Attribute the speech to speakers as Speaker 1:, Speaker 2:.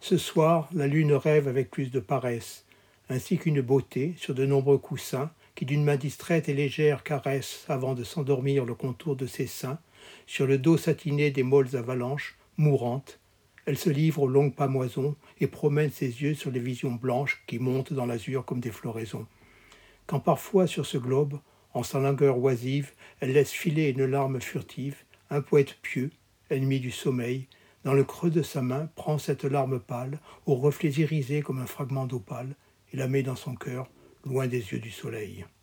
Speaker 1: Ce soir, la lune rêve avec plus de paresse, ainsi qu'une beauté sur de nombreux coussins qui d'une main distraite et légère caresse avant de s'endormir le contour de ses seins, sur le dos satiné des molles avalanches, mourante. Elle se livre aux longues pâmoisons et promène ses yeux sur les visions blanches qui montent dans l'azur comme des floraisons. Quand parfois sur ce globe, en sa langueur oisive, elle laisse filer une larme furtive, un poète pieux, ennemi du sommeil, dans le creux de sa main, prend cette larme pâle, aux reflets irisés comme un fragment d'opale, et la met dans son cœur, loin des yeux du soleil.